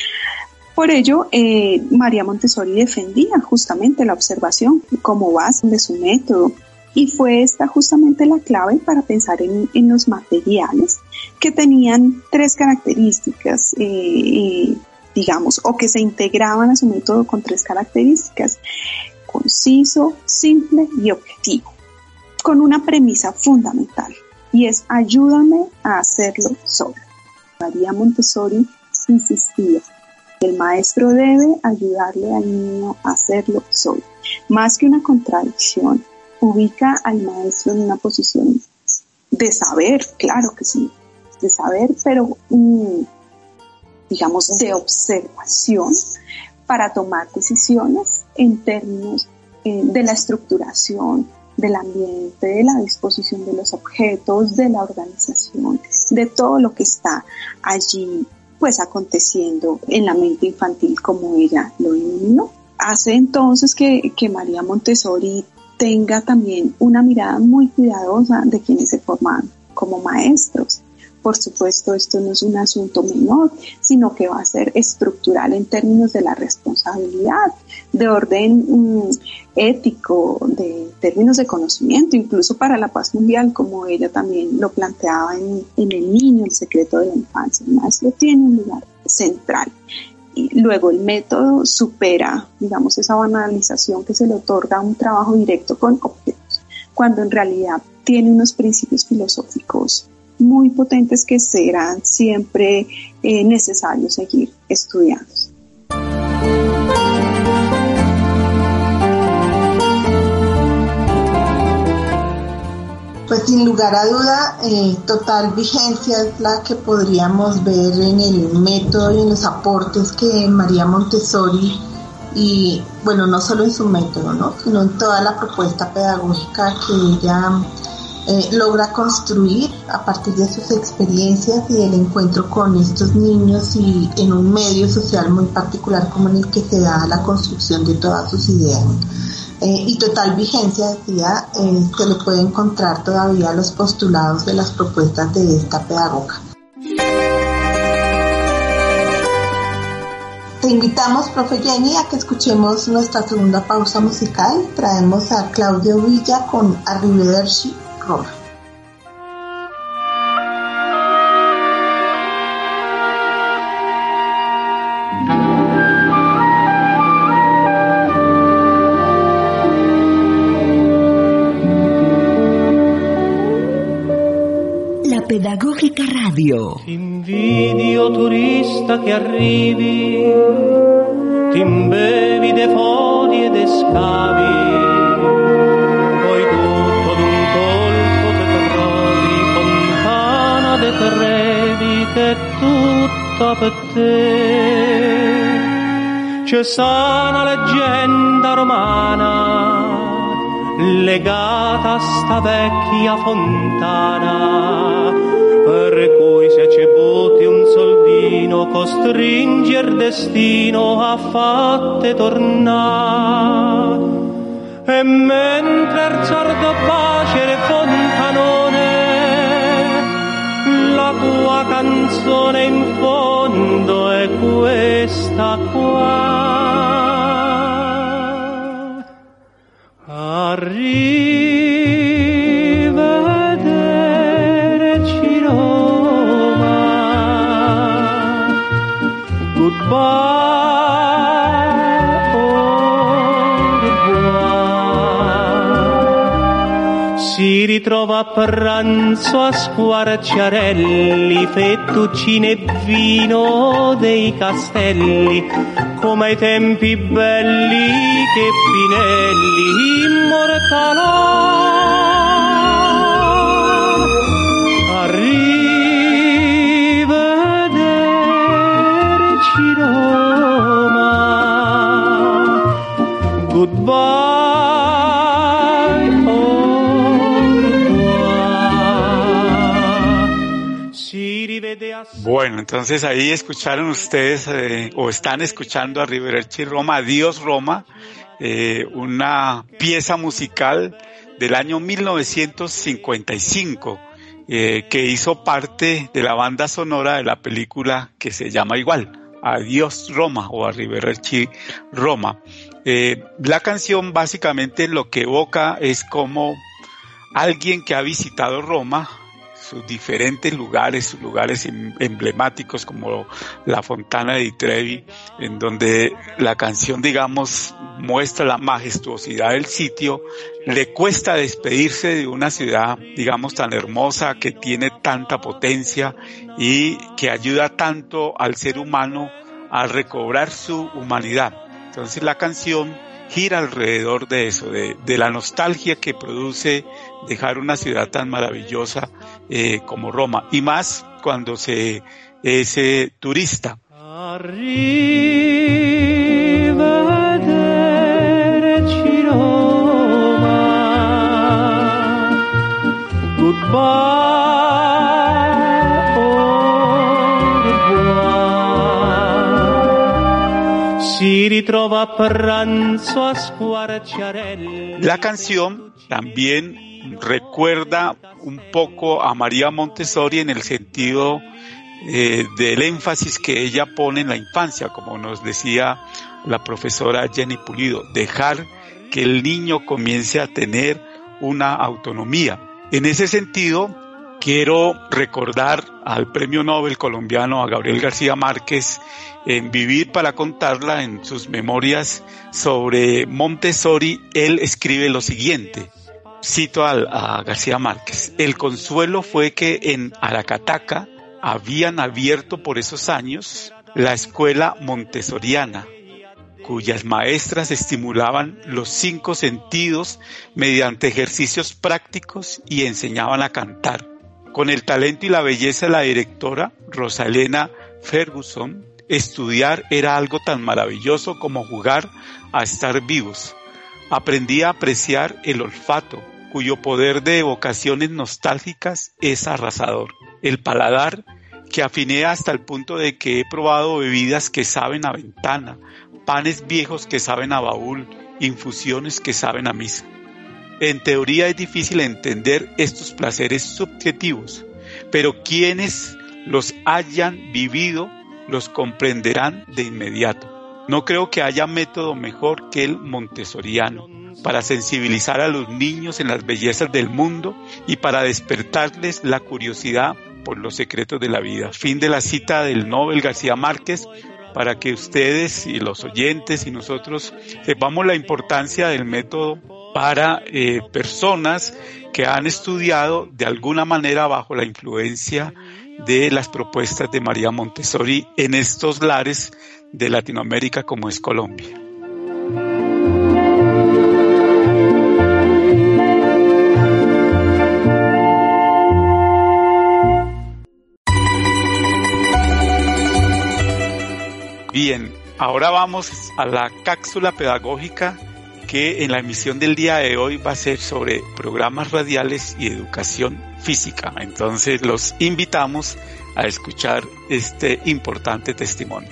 Por ello, eh, María Montessori defendía justamente la observación como base de su método, y fue esta justamente la clave para pensar en, en los materiales que tenían tres características, eh, eh, digamos, o que se integraban a su método con tres características: conciso, simple y objetivo, con una premisa fundamental, y es: ayúdame a hacerlo solo. María Montessori insistía: el maestro debe ayudarle al niño a hacerlo solo. Más que una contradicción, ubica al maestro en una posición de saber, claro que sí, de saber, pero um, digamos de observación para tomar decisiones en términos eh, de la estructuración del ambiente, de la disposición de los objetos, de la organización, de todo lo que está allí pues aconteciendo en la mente infantil, como ella lo denominó. Hace entonces que, que María Montessori tenga también una mirada muy cuidadosa de quienes se forman como maestros. Por supuesto, esto no es un asunto menor, sino que va a ser estructural en términos de la responsabilidad, de orden um, ético, de términos de conocimiento, incluso para la paz mundial, como ella también lo planteaba en, en El niño, el secreto de la infancia. El maestro tiene un lugar central. Y luego el método supera, digamos, esa banalización que se le otorga a un trabajo directo con objetos, cuando en realidad tiene unos principios filosóficos muy potentes que serán siempre eh, necesarios seguir estudiando. Pues sin lugar a duda, eh, total vigencia es la que podríamos ver en el método y en los aportes que María Montessori, y bueno, no solo en su método, ¿no?, sino en toda la propuesta pedagógica que ella Eh, logra construir a partir de sus experiencias y del encuentro con estos niños y en un medio social muy particular como en el que se da la construcción de todas sus ideas. Eh, y total vigencia, decía, eh, se le puede encontrar todavía los postulados de las propuestas de esta pedagoga. Te invitamos, profe Jenny, a que escuchemos nuestra segunda pausa musical. Traemos a Claudio Villa con Arrivederci Roma. La Pedagógica Radio. Ti invidio, turista che arrivi, ti imbevi de foglie e de scavi, poi tutto d'un colpo te trovi fontana de Trevi che è tutta per te. C'è sta una leggenda romana legata a sta vecchia fontana, per cui se ci butti un soldino costringe il destino a fatte tornare. E mentre il sordo bacia il fontanone, la tua canzone in fondo è questa qua. Arrivederci Roma, goodbye, au revoir. Si ritrova a pranzo a Squarciarelli, fettuccine e vino dei castelli, come ai tempi belli che Pinelli immortalò. Arrivederci Roma, goodbye, au revoir. Si rivede a... Bueno, entonces ahí escucharon ustedes eh, o están escuchando Arrivederci Roma, Adiós Roma, eh, una pieza musical del año mil novecientos cincuenta y cinco eh, que hizo parte de la banda sonora de la película que se llama igual, Adiós Roma o Arrivederci Roma. Eh, la canción básicamente lo que evoca es como alguien que ha visitado Roma, sus diferentes lugares, sus lugares emblemáticos como la Fontana di Trevi, en donde la canción, digamos, muestra la majestuosidad del sitio. Le cuesta despedirse de una ciudad, digamos, tan hermosa, que tiene tanta potencia y que ayuda tanto al ser humano a recobrar su humanidad. Entonces la canción gira alrededor de eso, de, de la nostalgia que produce dejar una ciudad tan maravillosa eh, como Roma, y más cuando se es eh, turista. Arrivederci Roma, si ritrova a pranzo a squarciarelli. La canción también recuerda un poco a María Montessori en el sentido eh, del énfasis que ella pone en la infancia, como nos decía la profesora Jenny Pulido, dejar que el niño comience a tener una autonomía. En ese sentido, quiero recordar al premio Nobel colombiano, a Gabriel García Márquez, en Vivir para contarla, en sus memorias sobre Montessori. Él escribe lo siguiente, cito a, a García Márquez: el consuelo fue que en Aracataca habían abierto por esos años la escuela montessoriana, cuyas maestras estimulaban los cinco sentidos mediante ejercicios prácticos y enseñaban a cantar. Con el talento y la belleza de la directora, Rosalena Ferguson, estudiar era algo tan maravilloso como jugar a estar vivos. Aprendí a apreciar el olfato, cuyo poder de evocaciones nostálgicas es arrasador. El paladar, que afiné hasta el punto de que he probado bebidas que saben a ventana, panes viejos que saben a baúl, infusiones que saben a misa. En teoría es difícil entender estos placeres subjetivos, pero quienes los hayan vivido los comprenderán de inmediato. No creo que haya método mejor que el montessoriano para sensibilizar a los niños en las bellezas del mundo y para despertarles la curiosidad por los secretos de la vida. Fin de la cita del Nobel García Márquez, para que ustedes y los oyentes y nosotros sepamos la importancia del método para eh, personas que han estudiado de alguna manera bajo la influencia de las propuestas de María Montessori en estos lares de Latinoamérica como es Colombia. Bien, ahora vamos a la cápsula pedagógica que en la emisión del día de hoy va a ser sobre programas radiales y educación física. Entonces los invitamos a escuchar este importante testimonio.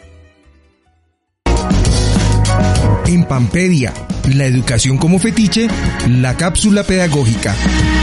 En Pampedia, la educación como fetiche, la cápsula pedagógica.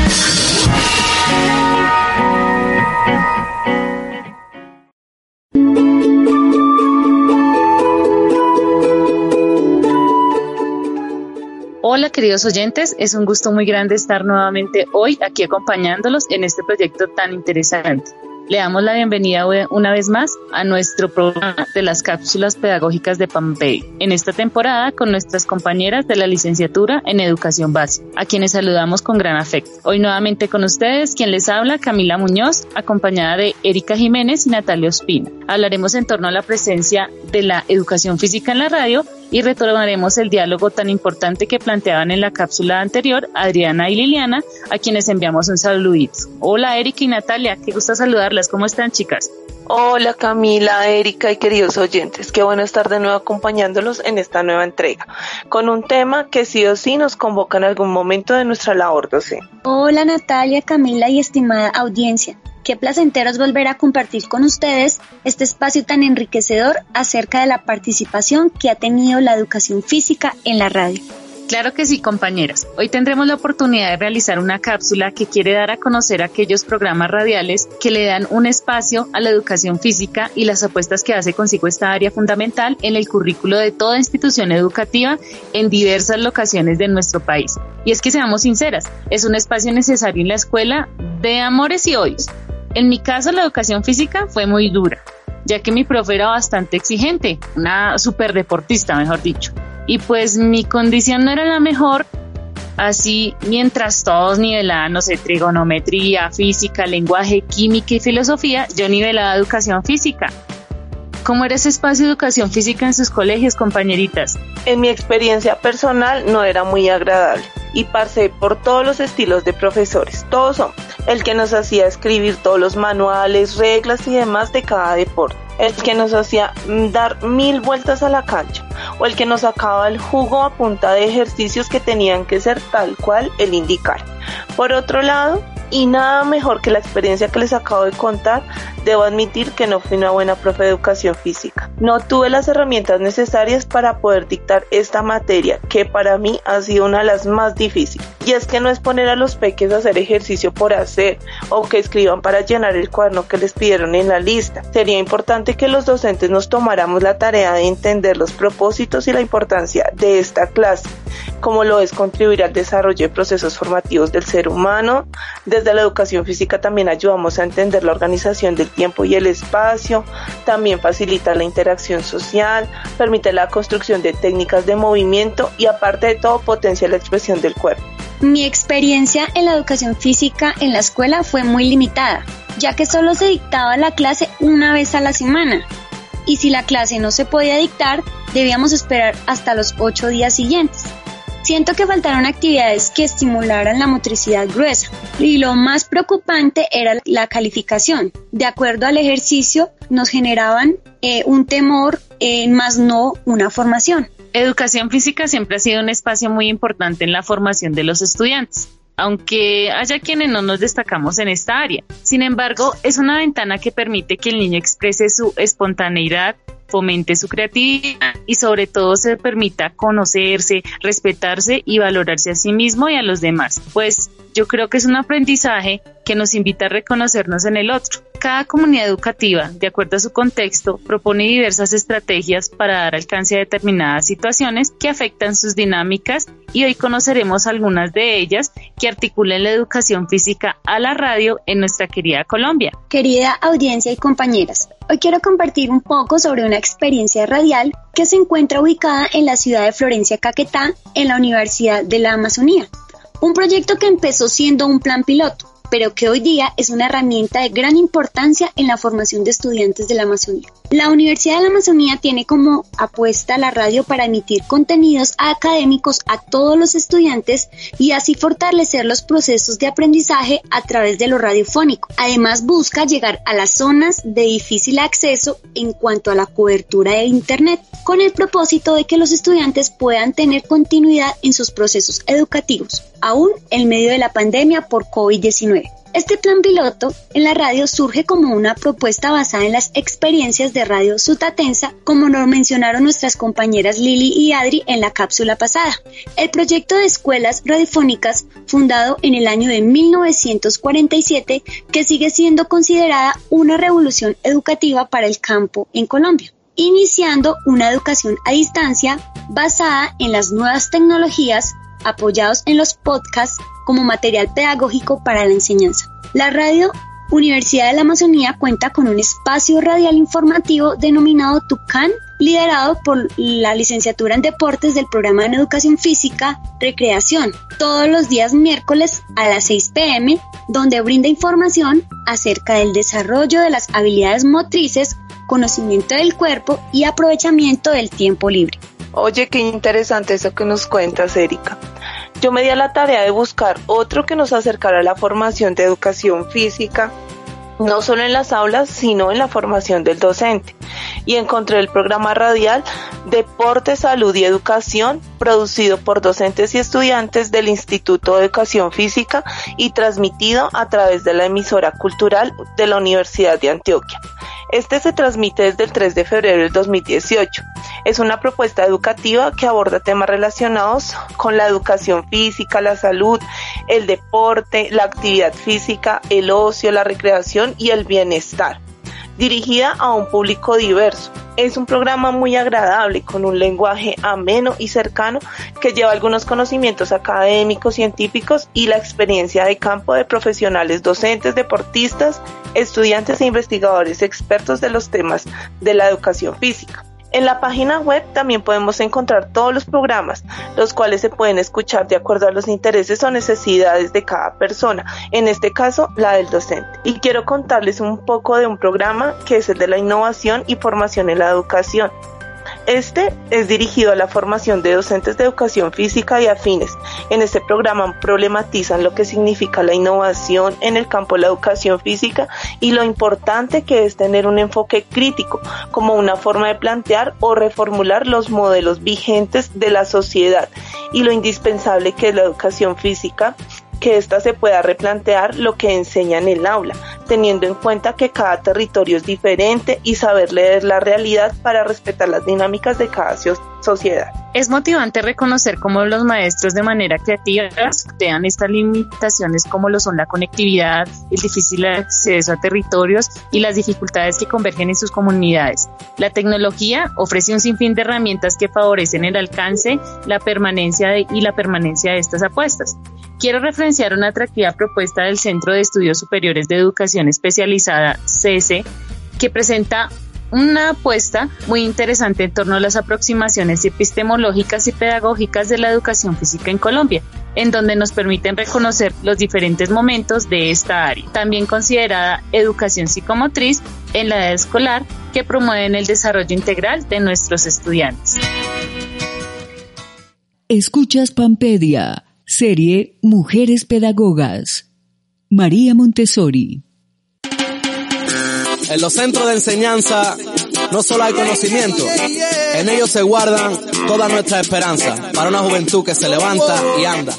Hola queridos oyentes, es un gusto muy grande estar nuevamente hoy aquí acompañándolos en este proyecto tan interesante. Le damos la bienvenida una vez más a nuestro programa de las cápsulas pedagógicas de Pampedia, en esta temporada con nuestras compañeras de la licenciatura en Educación Básica, a quienes saludamos con gran afecto. Hoy nuevamente con ustedes, quien les habla, Camila Muñoz, acompañada de Erika Jiménez y Natalia Ospina. Hablaremos en torno a la presencia de la educación física en la radio y retomaremos el diálogo tan importante que planteaban en la cápsula anterior Adriana y Liliana, a quienes enviamos un saludito. Hola Erika y Natalia, qué gusto saludarlas. ¿Cómo están, chicas? Hola Camila, Erika y queridos oyentes, qué bueno estar de nuevo acompañándolos en esta nueva entrega, con un tema que sí o sí nos convoca en algún momento de nuestra labor docente. Hola Natalia, Camila y estimada audiencia. Qué placentero es volver a compartir con ustedes este espacio tan enriquecedor acerca de la participación que ha tenido la educación física en la radio. Claro que sí, compañeras. Hoy tendremos la oportunidad de realizar una cápsula que quiere dar a conocer aquellos programas radiales que le dan un espacio a la educación física y las apuestas que hace consigo esta área fundamental en el currículo de toda institución educativa en diversas locaciones de nuestro país. Y es que seamos sinceras, es un espacio necesario en la escuela de amores y odios. En mi caso, la educación física fue muy dura, ya que mi profe era bastante exigente, una super deportista, mejor dicho. Y pues mi condición no era la mejor, así mientras todos nivelaban, no sé, trigonometría, física, lenguaje, química y filosofía, yo nivelaba educación física. ¿Cómo era ese espacio de educación física en sus colegios, compañeritas? En mi experiencia personal no era muy agradable y pasé por todos los estilos de profesores, todos son el que nos hacía escribir todos los manuales, reglas y demás de cada deporte, el que nos hacía dar mil vueltas a la cancha o el que nos sacaba el jugo a punta de ejercicios que tenían que ser tal cual él indicara. Por otro lado, y nada mejor que la experiencia que les acabo de contar Debo admitir que no fui una buena profe de educación física. No tuve las herramientas necesarias para poder dictar esta materia, que para mí ha sido una de las más difíciles. Y es que no es poner a los peques a hacer ejercicio por hacer, o que escriban para llenar el cuaderno que les pidieron en la lista. Sería importante que los docentes nos tomáramos la tarea de entender los propósitos y la importancia de esta clase, como lo es contribuir al desarrollo de procesos formativos del ser humano. Desde la educación física también ayudamos a entender la organización del tiempo y el espacio, también facilita la interacción social, permite la construcción de técnicas de movimiento y aparte de todo potencia la expresión del cuerpo. Mi experiencia en la educación física en la escuela fue muy limitada, ya que solo se dictaba la clase una vez a la semana. Y si la clase no se podía dictar, debíamos esperar hasta los ocho días siguientes. Siento que faltaron actividades que estimularan la motricidad gruesa y lo más preocupante era la calificación. De acuerdo al ejercicio nos generaban eh, un temor, eh, más no una formación. Educación física siempre ha sido un espacio muy importante en la formación de los estudiantes, aunque haya quienes no nos destacamos en esta área. Sin embargo, es una ventana que permite que el niño exprese su espontaneidad, fomente su creatividad y sobre todo se permita conocerse, respetarse y valorarse a sí mismo y a los demás. Pues yo creo que es un aprendizaje que nos invita a reconocernos en el otro. Cada comunidad educativa, de acuerdo a su contexto, propone diversas estrategias para dar alcance a determinadas situaciones que afectan sus dinámicas y hoy conoceremos algunas de ellas que articulan la educación física a la radio en nuestra querida Colombia. Querida audiencia y compañeras, hoy quiero compartir un poco sobre una experiencia radial que se encuentra ubicada en la ciudad de Florencia, Caquetá, en la Universidad de la Amazonía. Un proyecto que empezó siendo un plan piloto, pero que hoy día es una herramienta de gran importancia en la formación de estudiantes de la Amazonía. La Universidad de la Amazonía tiene como apuesta la radio para emitir contenidos académicos a todos los estudiantes y así fortalecer los procesos de aprendizaje a través de lo radiofónico. Además busca llegar a las zonas de difícil acceso en cuanto a la cobertura de Internet, con el propósito de que los estudiantes puedan tener continuidad en sus procesos educativos, aún en medio de la pandemia por COVID diecinueve. Este plan piloto en la radio surge como una propuesta basada en las experiencias de Radio Sutatensa, como nos mencionaron nuestras compañeras Lili y Adri en la cápsula pasada. El proyecto de escuelas radiofónicas, fundado en el año de mil novecientos cuarenta y siete, que sigue siendo considerada una revolución educativa para el campo en Colombia, iniciando una educación a distancia basada en las nuevas tecnologías, apoyados en los podcasts como material pedagógico para la enseñanza. La radio Universidad de la Amazonía cuenta con un espacio radial informativo denominado Tucán, liderado por la licenciatura en Deportes del programa en Educación Física Recreación, todos los días miércoles a las seis pe eme, donde brinda información acerca del desarrollo de las habilidades motrices, conocimiento del cuerpo y aprovechamiento del tiempo libre. Oye, qué interesante eso que nos cuentas, Erika. Yo me di a la tarea de buscar otro que nos acercara a la formación de educación física, no solo en las aulas, sino en la formación del docente. Y encontré el programa radial Deporte, Salud y Educación, producido por docentes y estudiantes del Instituto de Educación Física y transmitido a través de la emisora cultural de la Universidad de Antioquia. Este se transmite desde el tres de febrero del dos mil dieciocho. Es una propuesta educativa que aborda temas relacionados con la educación física, la salud, el deporte, la actividad física, el ocio, la recreación y el bienestar, dirigida a un público diverso. Es un programa muy agradable, con un lenguaje ameno y cercano que lleva algunos conocimientos académicos, científicos y la experiencia de campo de profesionales docentes, deportistas, estudiantes e investigadores expertos de los temas de la educación física. En la página web también podemos encontrar todos los programas, los cuales se pueden escuchar de acuerdo a los intereses o necesidades de cada persona, en este caso la del docente. Y quiero contarles un poco de un programa que es el de la innovación y formación en la educación. Este es dirigido a la formación de docentes de educación física y afines. En este programa problematizan lo que significa la innovación en el campo de la educación física y lo importante que es tener un enfoque crítico como una forma de plantear o reformular los modelos vigentes de la sociedad y lo indispensable que es la educación física que ésta se pueda replantear lo que enseña en el aula, teniendo en cuenta que cada territorio es diferente y saber leer la realidad para respetar las dinámicas de cada sociedad. Es motivante reconocer cómo los maestros de manera creativa crean estas limitaciones como lo son la conectividad, el difícil acceso a territorios y las dificultades que convergen en sus comunidades. La tecnología ofrece un sinfín de herramientas que favorecen el alcance, la permanencia de, y la permanencia de estas apuestas. Quiero referenciar una atractiva propuesta del Centro de Estudios Superiores de Educación Especializada, C E S E, que presenta una apuesta muy interesante en torno a las aproximaciones epistemológicas y pedagógicas de la educación física en Colombia, en donde nos permiten reconocer los diferentes momentos de esta área, también considerada educación psicomotriz en la edad escolar, que promueven el desarrollo integral de nuestros estudiantes. Escuchas Pampedia, serie Mujeres Pedagogas. María Montessori. En los centros de enseñanza no solo hay conocimiento, en ellos se guardan toda nuestra esperanza para una juventud que se levanta y anda.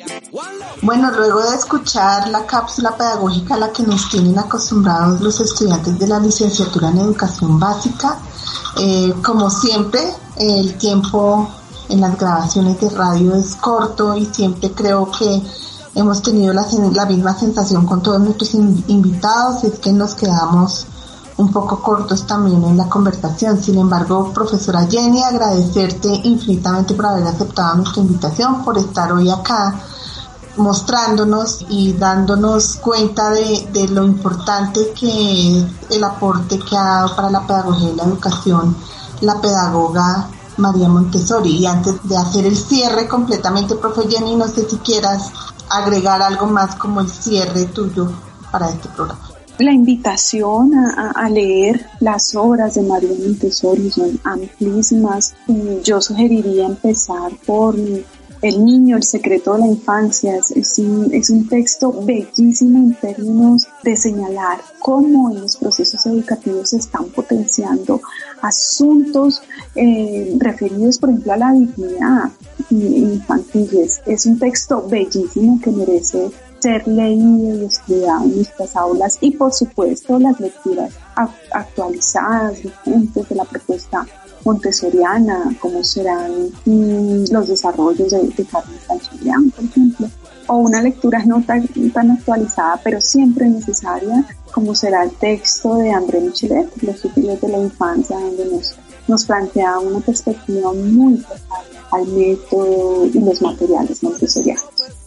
Bueno, luego de escuchar la cápsula pedagógica a la que nos tienen acostumbrados los estudiantes de la licenciatura en educación básica, eh, como siempre, el tiempo en las grabaciones de radio es corto y siempre creo que hemos tenido la, la misma sensación con todos nuestros in, invitados, es que nos quedamos un poco cortos también en la conversación. Sin embargo, profesora Jenny, agradecerte infinitamente por haber aceptado nuestra invitación, por estar hoy acá mostrándonos y dándonos cuenta de, de lo importante que es el aporte que ha dado para la pedagogía y la educación la pedagoga María Montessori. Y antes de hacer el cierre completamente, profe Jenny, no sé si quieras agregar algo más como el cierre tuyo para este programa. La invitación a, a leer las obras de María Montessori son amplísimas. Yo sugeriría empezar por El niño, el secreto de la infancia. Es, es, un, es un texto bellísimo en términos de señalar cómo en los procesos educativos se están potenciando asuntos eh, referidos, por ejemplo, a la dignidad infantiles. Es un texto bellísimo que merece ser leído y estudiado en nuestras aulas, y por supuesto las lecturas actualizadas, vigentes de la propuesta montessoriana, como serán mm, los desarrollos de, de Carmen Sánchez-León, por ejemplo, o una lectura no tan, tan actualizada, pero siempre necesaria, como será el texto de André Michelet, Los sutiles de la infancia, donde nos, nos plantea una perspectiva muy cercana al método y los materiales montessorianos.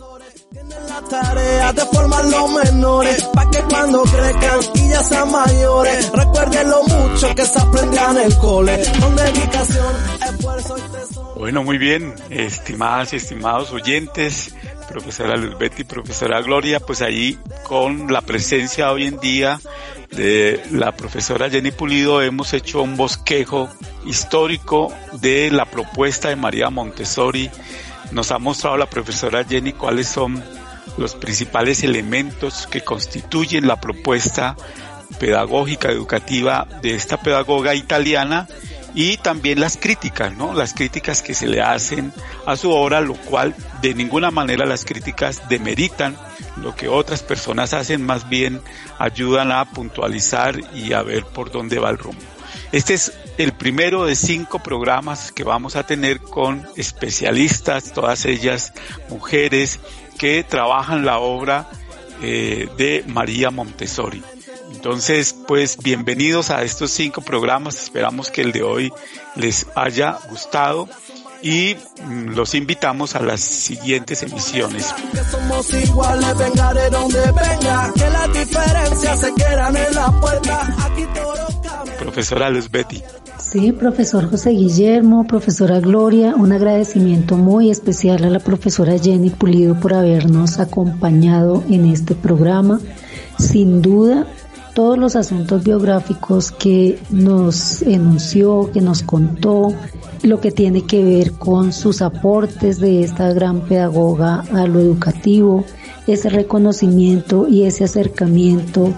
La tarea de formar los menores, pa' que cuando crezcan y ya sean mayores, recuerden lo mucho que se aprendía en el cole, con dedicación, esfuerzo y tesoro. Bueno, muy bien, estimadas y estimados oyentes, profesora Luzbeth y profesora Gloria, pues ahí con la presencia hoy en día de la profesora Jenny Pulido hemos hecho un bosquejo histórico de la propuesta de María Montessori. Nos ha mostrado la profesora Jenny cuáles son los principales elementos que constituyen la propuesta pedagógica educativa de esta pedagoga italiana, y también las críticas, ¿no? Las críticas que se le hacen a su obra, lo cual de ninguna manera las críticas demeritan lo que otras personas hacen, más bien ayudan a puntualizar y a ver por dónde va el rumbo. Este es el primero de cinco programas que vamos a tener con especialistas, todas ellas mujeres que trabajan la obra eh, de María Montessori. Entonces, pues bienvenidos a estos cinco programas, esperamos que el de hoy les haya gustado y mm, los invitamos a las siguientes emisiones. Que somos iguales, venga de donde venga, que las diferencias se quedan en la puerta. Aquí todo cambia. Profesora Luzbeth. Sí, profesor José Guillermo, profesora Gloria, un agradecimiento muy especial a la profesora Jenny Pulido por habernos acompañado en este programa. Sin duda, todos los asuntos biográficos que nos enunció, que nos contó, lo que tiene que ver con sus aportes de esta gran pedagoga a lo educativo, ese reconocimiento y ese acercamiento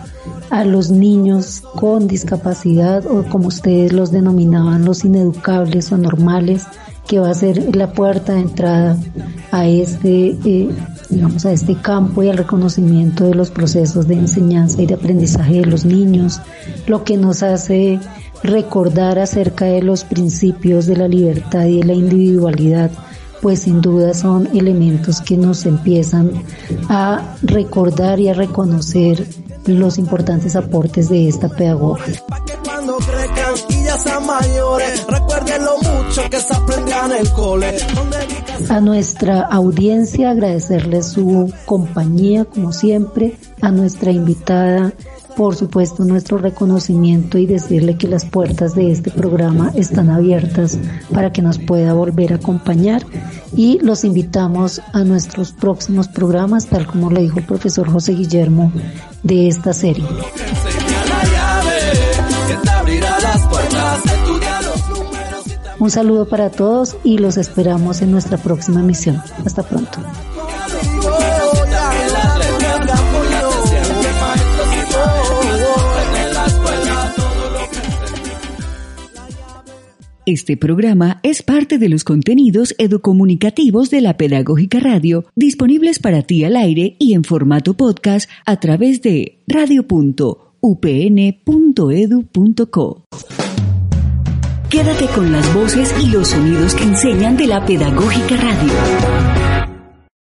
a los niños con discapacidad, o como ustedes los denominaban, los ineducables o anormales, que va a ser la puerta de entrada a este, eh, digamos, a este campo y al reconocimiento de los procesos de enseñanza y de aprendizaje de los niños, lo que nos hace recordar acerca de los principios de la libertad y de la individualidad, pues sin duda son elementos que nos empiezan a recordar y a reconocer los importantes aportes de esta pedagoga. Cuando crezcan y ya sean mayores, recuerden lo mucho que se aprendía en el cole. A nuestra audiencia agradecerle su compañía como siempre, a nuestra invitada por supuesto nuestro reconocimiento y decirle que las puertas de este programa están abiertas para que nos pueda volver a acompañar, y los invitamos a nuestros próximos programas, tal como le dijo el profesor José Guillermo, de esta serie. Un saludo para todos y los esperamos en nuestra próxima emisión. Hasta pronto. Este programa es parte de los contenidos educomunicativos de la Pedagógica Radio, disponibles para ti al aire y en formato podcast a través de radio punto u p n punto e d u punto co. Quédate con las voces y los sonidos que enseñan de la Pedagógica Radio.